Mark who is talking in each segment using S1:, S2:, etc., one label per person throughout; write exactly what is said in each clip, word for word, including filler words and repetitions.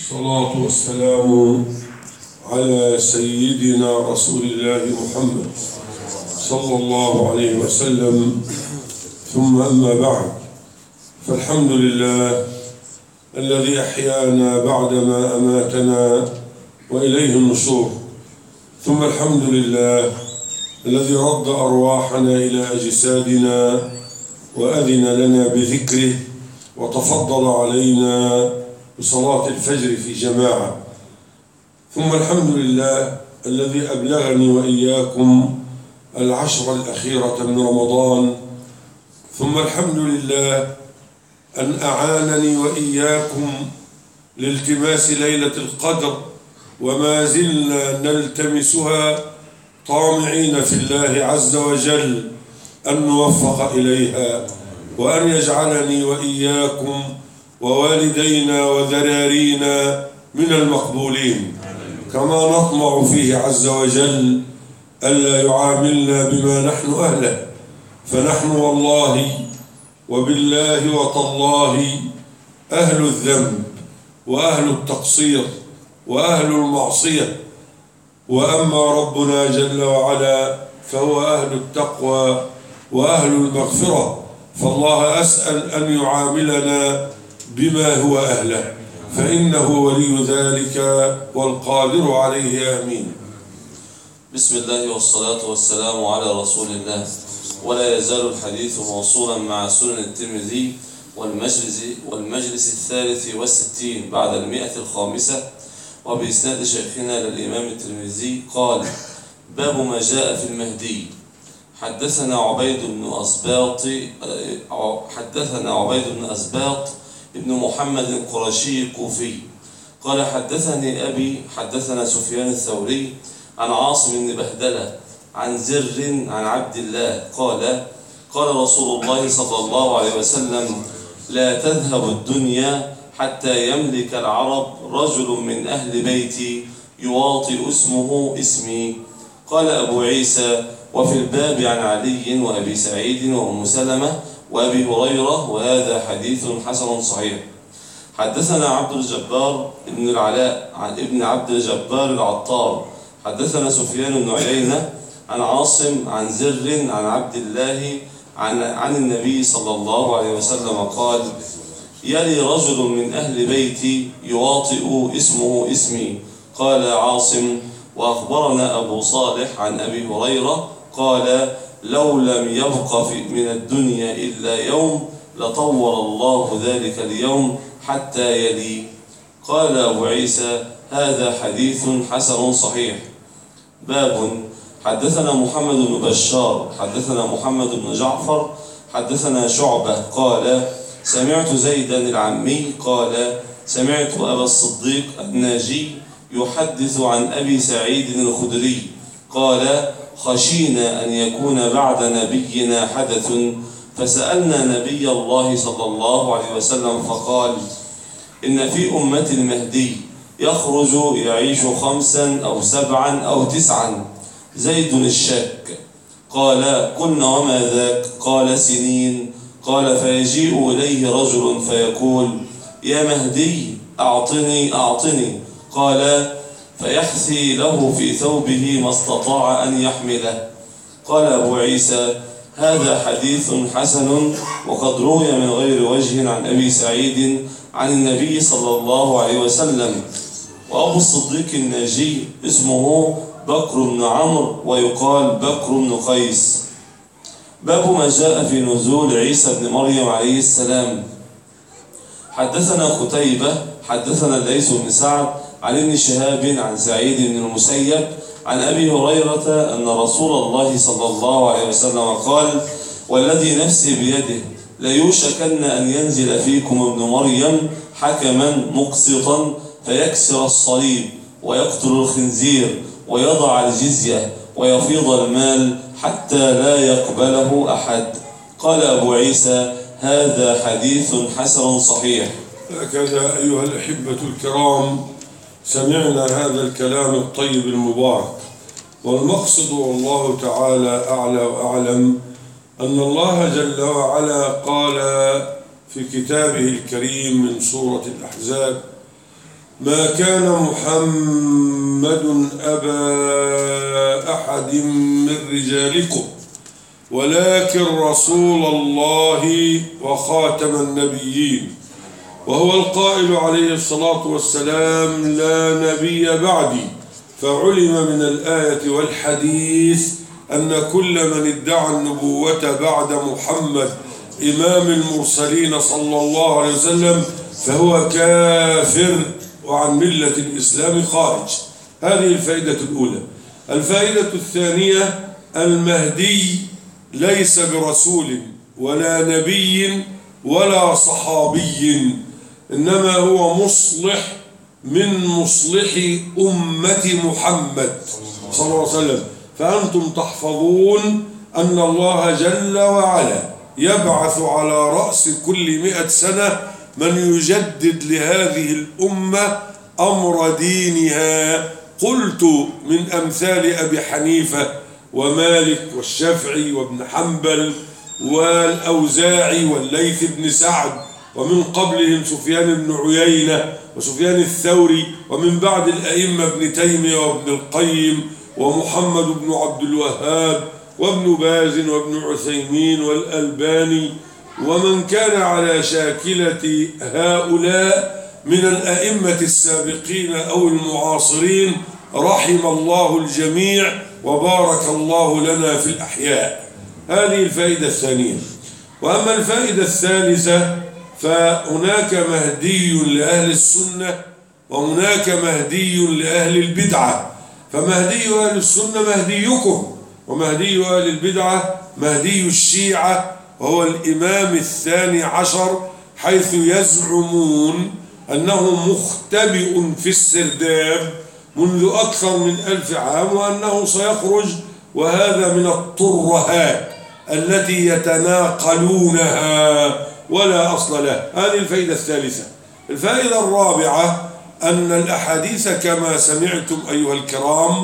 S1: الصلاة والسلام على سيدنا رسول الله محمد صلى الله عليه وسلم، ثم أما بعد، فالحمد لله الذي أحيانا بعدما أماتنا وإليه النشور، ثم الحمد لله الذي رد أرواحنا إلى أجسادنا وأذن لنا بذكره وتفضل علينا بصلاة الفجر في جماعة، ثم الحمد لله الذي أبلغني وإياكم العشر الأخيرة من رمضان، ثم الحمد لله أن أعانني وإياكم لالتماس ليلة القدر، وما زلنا نلتمسها طامعين في الله عز وجل أن نوفق إليها، وأن يجعلني وإياكم ووالدينا وذرارينا من المقبولين، كما نطمع فيه عز وجل ألا يعاملنا بما نحن أهله، فنحن والله وبالله وتالله أهل الذنب وأهل التقصير وأهل المعصية، وأما ربنا جل وعلا فهو أهل التقوى وأهل المغفرة، فالله أسأل أن يعاملنا بما هو أهله، فإنه ولي ذلك والقادر عليه، آمين.
S2: بسم الله والصلاة والسلام على رسول الله، ولا يزال الحديث موصولا مع سنن الترمذي والمجلس, والمجلس الثالث والستين بعد المئة الخامسة، وبإسناد شيخنا للإمام الترمذي قال: باب ما جاء في المهدي. حدثنا عبيد بن أسباط حدثنا عبيد بن أسباط ابن محمد القرشي الكوفي قال: حدثني أبي حدثنا سفيان الثوري عن عاصم بن بهدلة عن زر عن عبد الله قال: قال رسول الله صلى الله عليه وسلم: لا تذهب الدنيا حتى يملك العرب رجل من أهل بيتي يواطئ اسمه اسمي. قال أبو عيسى: وفي الباب عن علي وأبي سعيد وأم سلمة وأبي هريرة، وهذا حديث حسن صحيح. حدثنا عبد الجبار ابن العلاء عن ابن عبد الجبار العطار حدثنا سفيان بن عيينة عن عاصم عن زر عن عبد الله عن, عن النبي صلى الله عليه وسلم قال: يلي رجل من أهل بيتي يواطئ اسمه اسمي. قال عاصم: وأخبرنا أبو صالح عن أبي هريرة قال: لو لم يبق في من الدنيا إلا يوم لطور الله ذلك اليوم حتى يلي. قال أبو عيسى: هذا حديث حسن صحيح. باب. حدثنا محمد بن بشار حدثنا محمد بن جعفر حدثنا شعبة قال: سمعت زيدا العمي قال: سمعت أبا الصديق الناجي يحدث عن أبي سعيد الخدري قال: خشينا أن يكون بعد نبينا حدث، فسألنا نبي الله صلى الله عليه وسلم فقال: إن في أمة المهدي يخرج يعيش خمسا أو سبعا أو تسعا. زيد الشاك. قال: قلنا وما ذاك؟ قال: سنين. قال: فيجيء إليه رجل فيقول: يا مهدي أعطني أعطني. قال: فيحثي له في ثوبه ما استطاع أن يحمله. قال أبو عيسى: هذا حديث حسن، وقد روي من غير وجه عن أبي سعيد عن النبي صلى الله عليه وسلم. وأبو الصديق الناجي اسمه بكر بن عمرو، ويقال بكر بن قيس. باب ما جاء في نزول عيسى بن مريم عليه السلام. حدثنا قتيبة حدثنا الليث بن سعد عن ابن شهاب عن سعيد بن المسيب عن أبي هريرة أن رسول الله صلى الله عليه وسلم قال: والذي نفسي بيده ليوشكن أن ينزل فيكم ابن مريم حكما مقسطا فيكسر الصليب ويقتل الخنزير ويضع الجزية ويفيض المال حتى لا يقبله أحد. قال أبو عيسى: هذا حديث حسن صحيح.
S1: هكذا أيها الأحبة الكرام سمعنا هذا الكلام الطيب المبارك، والمقصد والله تعالى أعلى وأعلم أن الله جل وعلا قال في كتابه الكريم من سورة الأحزاب: ما كان محمد أبا أحد من رجالكم ولكن رسول الله وخاتم النبيين، وهو القائل عليه الصلاة والسلام: لا نبي بعدي. فعلم من الآية والحديث أن كل من ادعى النبوة بعد محمد إمام المرسلين صلى الله عليه وسلم فهو كافر وعن ملة الإسلام خارج. هذه الفائدة الأولى. الفائدة الثانية: المهدي ليس برسول ولا نبي ولا صحابي، إنما هو مصلح من مصلح أمة محمد صلى الله عليه وسلم. فأنتم تحفظون أن الله جل وعلا يبعث على رأس كل مئة سنة من يجدد لهذه الأمة أمر دينها. قلت من أمثال أبي حنيفة ومالك والشافعي وابن حنبل والأوزاعي والليث بن سعد، ومن قبلهم سفيان بن عيينة وسفيان الثوري، ومن بعد الأئمة ابن تيمية وابن القيم ومحمد بن عبد الوهاب وابن باز وابن عثيمين والألباني، ومن كان على شاكلة هؤلاء من الأئمة السابقين أو المعاصرين، رحم الله الجميع وبارك الله لنا في الأحياء. هذه الفائدة الثانية. وأما الفائدة الثالثة فهناك مهدي لأهل السنة وهناك مهدي لأهل البدعة. فمهدي أهل السنة مهديكم، ومهدي أهل البدعة مهدي الشيعة، وهو الإمام الثاني عشر، حيث يزعمون أنه مختبئ في السرداب منذ أكثر من ألف عام وأنه سيخرج، وهذا من الترهات التي يتناقلونها ولا أصل له. هذه الفائدة الثالثة. الفائدة الرابعة أن الأحاديث كما سمعتم أيها الكرام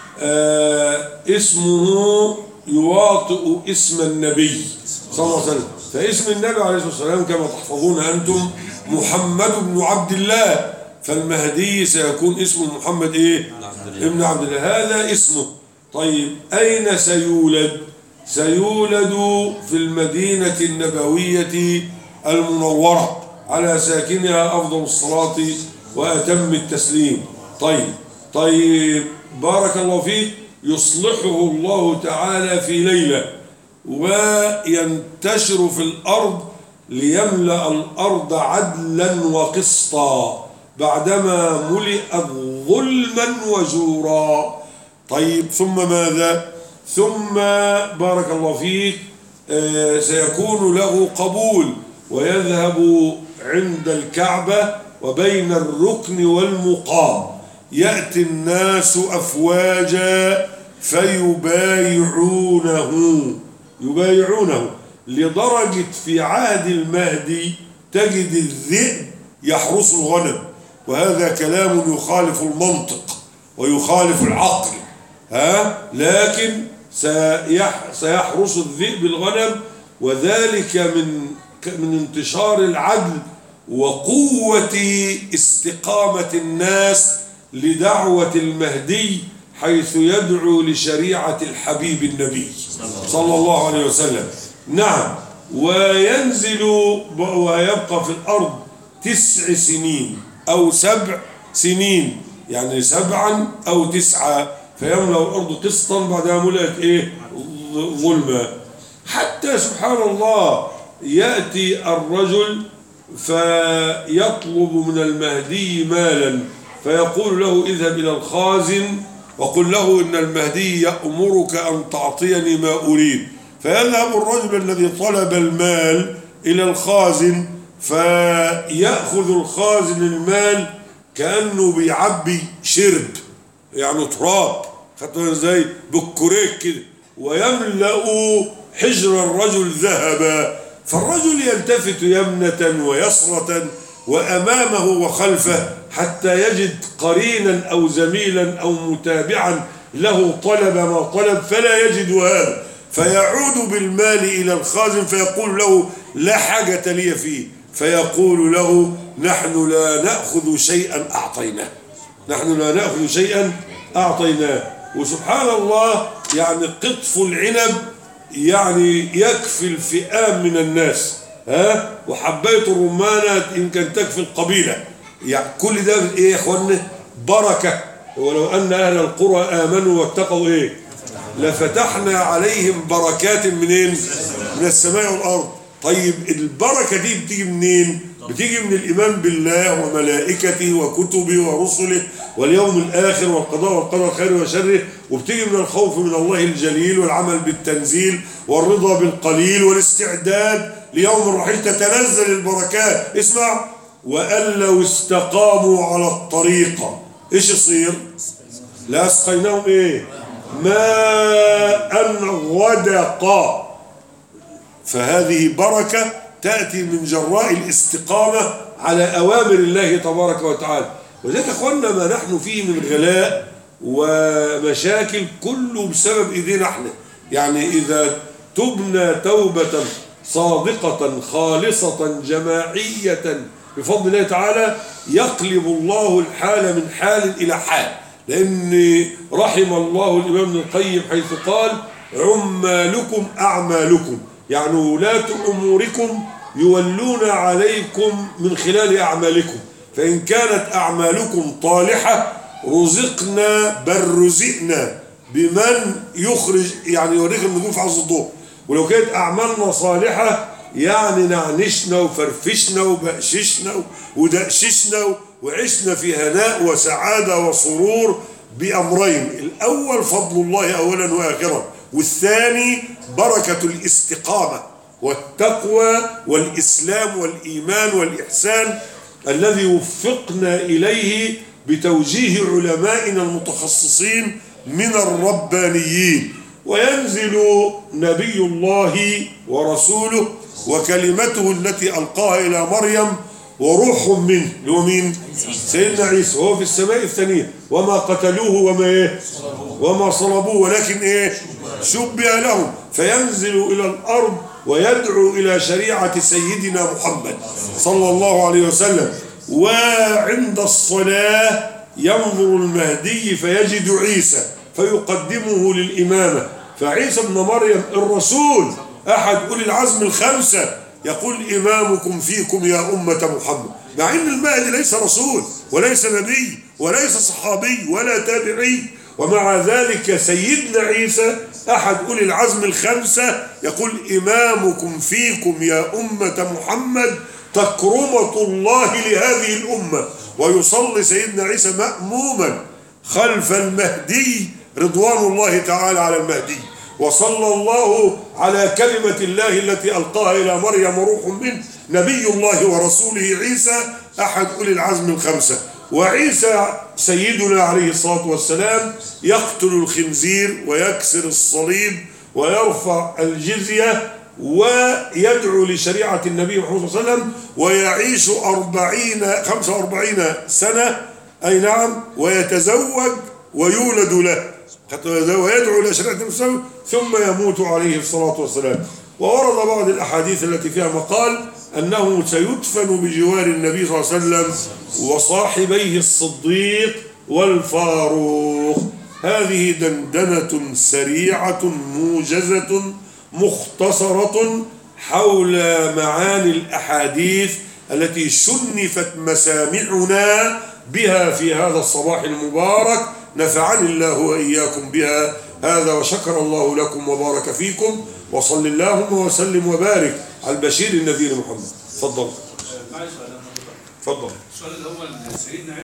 S1: آه اسمه يواطئ اسم النبي صلى الله عليه وسلم. فاسم النبي عليه الصلاة والسلام كما تحفظون أنتم محمد بن عبد الله، فالمهدي سيكون اسمه محمد إيه؟ ابن عبد الله، هذا اسمه. طيب أين سيولد؟ سيولد في المدينة النبوية المنورة على ساكنها أفضل الصلاة وأتم التسليم. طيب طيب بارك الله فيك. يصلحه الله تعالى في ليلة وينتشر في الأرض ليملأ الأرض عدلا وقسطا بعدما ملئت ظلما وجورا. طيب ثم ماذا؟ ثم بارك الله فيك آه سيكون له قبول ويذهب عند الكعبة وبين الركن والمقام، يأتي الناس أفواجا فيبايعونه يبايعونه لدرجة في عهد المهدي تجد الذئب يحرس الغنم، وهذا كلام يخالف المنطق ويخالف العقل، ها لكن سيحرس الذئب الغنم، وذلك من من انتشار العدل وقوة استقامة الناس لدعوة المهدي، حيث يدعو لشريعة الحبيب النبي صلى الله عليه وسلم. نعم. وينزل ويبقى في الأرض تسع سنين أو سبع سنين، يعني سبعا أو تسعة، فيملأ الأرض قسطا بعدها ملأت إيه؟ ظلما. حتى سبحان الله يأتي الرجل فيطلب من المهدي مالا، فيقول له اذهب إلى الخازن وقل له إن المهدي يأمرك أن تعطيني ما أريد. فيذهب الرجل الذي طلب المال إلى الخازن فيأخذ الخازن المال كأنه بيعبي شرب، يعني تراب، خدتوا ازاي؟ بالكوريك كده، ويملأ حجر الرجل ذهبا. فالرجل يلتفت يمنة ويسرة وأمامه وخلفه حتى يجد قرينا أو زميلا أو متابعا له طلب ما طلب، فلا يجد هذا، فيعود بالمال إلى الخازن فيقول له لا حاجة لي فيه، فيقول له نحن لا نأخذ شيئا أعطيناه، نحن لا نأخذ شيئا أعطيناه. وسبحان الله يعني قطف العنب يعني يكفي الفئام من الناس، ها، وحباية الرمانة يمكن تكفي القبيلة. يعني كل ده ايه يا اخوانا؟ بركة. ولو أن أهل القرى آمنوا واتقوا ايه لفتحنا عليهم بركات منين؟ من السماء والأرض. طيب البركة دي بتيجي منين؟ بتيجي من الإيمان بالله وملائكته وكتبه ورسله واليوم الآخر والقضاء والقدر خير وشره، وبتيجي من الخوف من الله الجليل والعمل بالتنزيل والرضا بالقليل والاستعداد ليوم الرحيل. تتنزل البركات. اسمع، وأن لو استقاموا على الطريقة ايش يصير؟ لا اسقيناهم ايه؟ ماء غدقا. فهذه بركة تأتي من جراء الاستقامة على أوامر الله تبارك وتعالى. وذلك أخوانا ما نحن فيه من غلاء ومشاكل كله بسبب إيدينا احنا. يعني إذا تبنى توبة صادقة خالصة جماعية بفضل الله تعالى يقلب الله الحال من حال إلى حال. لأن رحم الله الإمام ابن القيم حيث قال عمالكم أعمالكم، يعني ولاة أموركم يولون عليكم من خلال أعمالكم. فإن كانت أعمالكم طالحة رزقنا بل رزقنا بمن يخرج، يعني يوريك النجوم في عز الضوء. ولو كانت أعمالنا صالحة يعني نعنشنا وفرفشنا وبقششنا ودقششنا وعشنا في هناء وسعادة وسرور بأمرين: الأول فضل الله أولا وآخرا، والثاني بركة الاستقامة والتقوى والإسلام والإيمان والإحسان الذي وفقنا إليه بتوجيه علمائنا المتخصصين من الربانيين. وينزل نبي الله ورسوله وكلمته التي ألقاها إلى مريم وروح منه، اللي هو مين؟ سيدنا عيسى، وهو في السماء الثانية. وما قتلوه وما إيه؟ وما صلبوه ولكن إيه؟ شبه لهم. فينزل إلى الأرض ويدعو إلى شريعة سيدنا محمد صلى الله عليه وسلم. وعند الصلاة ينظر المهدي فيجد عيسى فيقدمه للإمامة. فعيسى ابن مريم الرسول أحد أولي العزم الخمسة يقول إمامكم فيكم يا أمة محمد، مع أن المهدي ليس رسول وليس نبي وليس صحابي ولا تابعي، ومع ذلك سيدنا عيسى أحد أولي العزم الخمسة يقول إمامكم فيكم يا أمة محمد تكرمة الله لهذه الأمة. ويصلي سيدنا عيسى مأموما خلف المهدي رضوان الله تعالى على المهدي. وصلى الله على كلمة الله التي ألقاها إلى مريم وروح منه، نبي الله ورسوله عيسى أحد أولي العزم الخمسة. وعيسى سيدنا عليه الصلاة والسلام يقتل الخنزير ويكسر الصليب ويرفع الجزية ويدعو لشريعة النبي محمد صلى الله عليه وسلم، ويعيش أربعين خمسة وأربعين سنة، أي نعم، ويتزوج ويولد له ويدعو إلى شريعة النبي ثم يموت عليه الصلاة والسلام. وورد بعض الأحاديث التي فيها مقال أنه سيدفن بجوار النبي صلى الله عليه وسلم وصاحبيه الصديق والفاروق. هذه دندنة سريعة موجزة مختصرة حول معاني الأحاديث التي شنفت مسامعنا بها في هذا الصباح المبارك. نفعني الله وإياكم بها. هذا وشكر الله لكم وبارك فيكم، وصل اللهم وسلم وبارك على البشير النذير محمد. تفضل. تفضل.
S3: السؤال الأول سيدنا